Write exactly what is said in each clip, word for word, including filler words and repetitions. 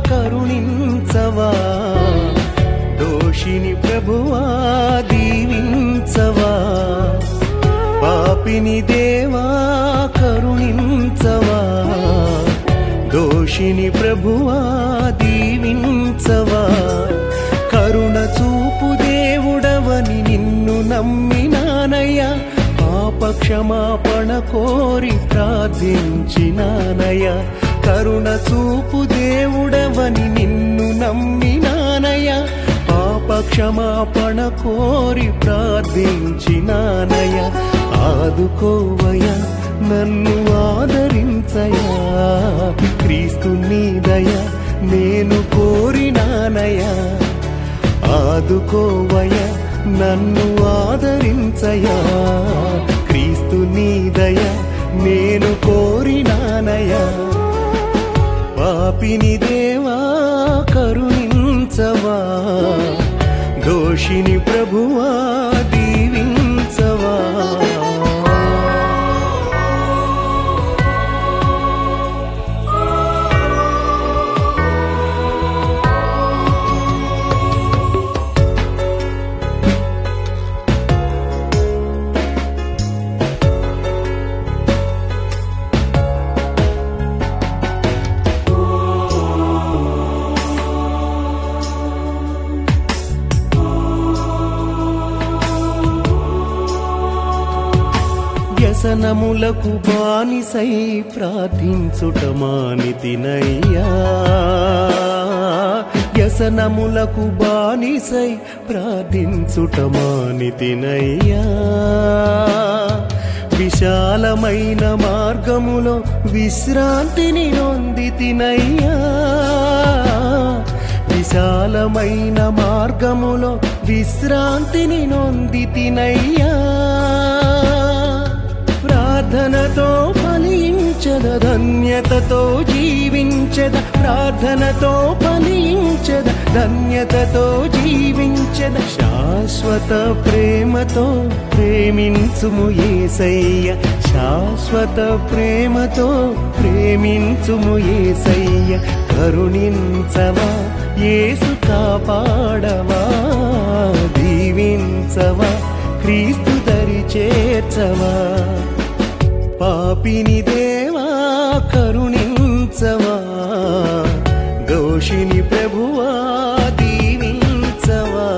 కరుణించవా, దోషిని ప్రభువా దీవించవా, పాపిని దేవా కరుణించవా, దోషిని ప్రభువా దీవించవా. కరుణ చూపు దేవుడవని నిన్ను నమ్మినానయ్యా, పాప క్షమాపణ కోరి ప్రార్థించినానయ్యా. కరుణ చూపు దేవుడవని నిన్ను నమ్మినానయ్యా, పాప క్షమాపణ కోరి ప్రార్థించినానయ్యా. ఆదుకోవయ్యా నన్ను ఆదరించయా, క్రీస్తు నీ దయ నేను కోరినానయ్యా. ఆదుకోవయ్యా నన్ను ఆదరించయా, క్రీస్తు నీ దయ నేను కోరినానయ్యా. పాపిని దేవా కరుణించవా, దోషిని ప్రభువా దీవించవా. వ్యసనములకు బానిసై ప్రార్థించుట మానితినయ్యా, వ్యసనములకు బానిసై ప్రార్థించుట మానితినయ్యా. విశాలమైన మార్గములో విశ్రాంతిని నొందితినయ్యా, విశాలమైన మార్గములో విశ్రాంతిని నొందితినయ్యా. ప్రార్థనతో ఫలించద, ధన్యతతో జీవించద, ప్రార్థనతో ఫలించద, ధన్యతతో జీవించద. శాశ్వత ప్రేమతో ప్రేమించుము యేసయ్య, శాశ్వత ప్రేమతో ప్రేమించుము యేసయ్య. కరుణించవా యేసు కాపాడవా, దీవించవా క్రీస్తు దరి చేర్చవా. పాపిని దేవా కరుణించవా, దోషిని ప్రభువా దీవించవా.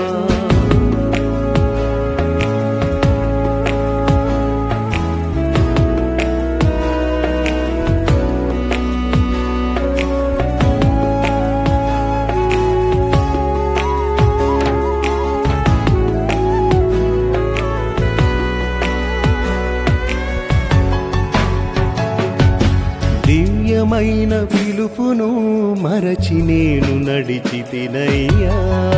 దివ్యమైన పిలుపును మరచి నేను నడిచితినయ్యా,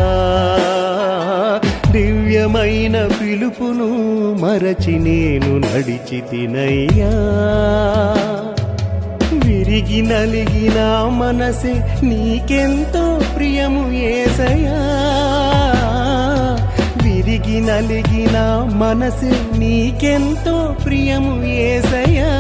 దివ్యమైన పిలుపును మరచి నేను నడిచితినయ్యా. విరిగి నలిగిన మనసే నీకెంతో ప్రియము యేసయ్యా, విరిగి నలిగిన మనసే నీకెంతో ప్రియము యేసయ్యా.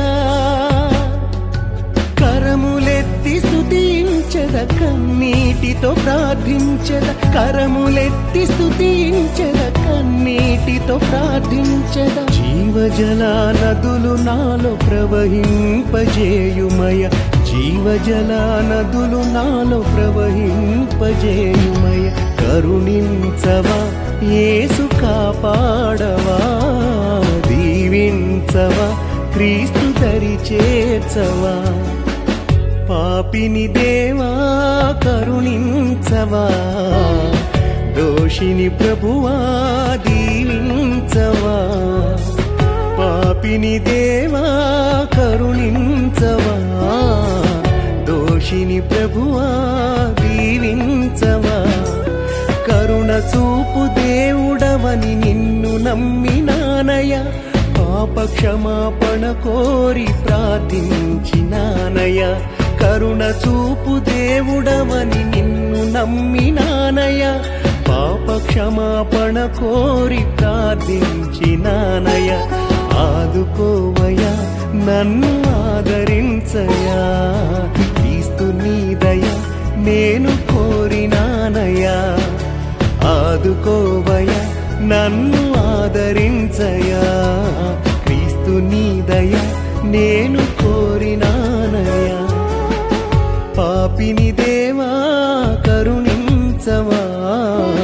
కరములెత్తి స్తుతించద, కన్నీటితో ప్రార్థించద, కరములెత్తి స్తుతించద, కన్నీటితో ప్రార్థించద. జీవజల నదులు నాలో ప్రవహింపజేయుమయ, జీవజల నదులు నాలో ప్రవహింపజేయుమయ. కరుణించవా యేసు కాపాడవా, దీవించవా క్రీస్తు దరి చేర్చవా. పాపిని దేవా కరుణించవా, దోషిని ప్రభువా దీవించవా. పాపిని దేవా కరుణించవా, దోషిని ప్రభువా దీవించవా. కరుణ చూపు దేవుడవని నిన్ను నమ్మినానయ్యా, పాప క్షమాపణ కోరి ప్రార్థించినానయ్యా. కరుణ చూపు దేవుడవని నిన్ను నమ్మినానయ్యా, పాప క్షమాపణ కోరి ప్రార్థించినానయ్యా. ఆదుకోవయ్యా నన్ను ఆదరించయా, క్రీస్తు నీ దయ నేను కోరినానయ్యా. ఆదుకోవయ్యా, నన్ను ఆదరించయా, క్రీస్తు నీ దయ నేను కోరినానయ్యా. పాపిని దేవా కరుణించవా,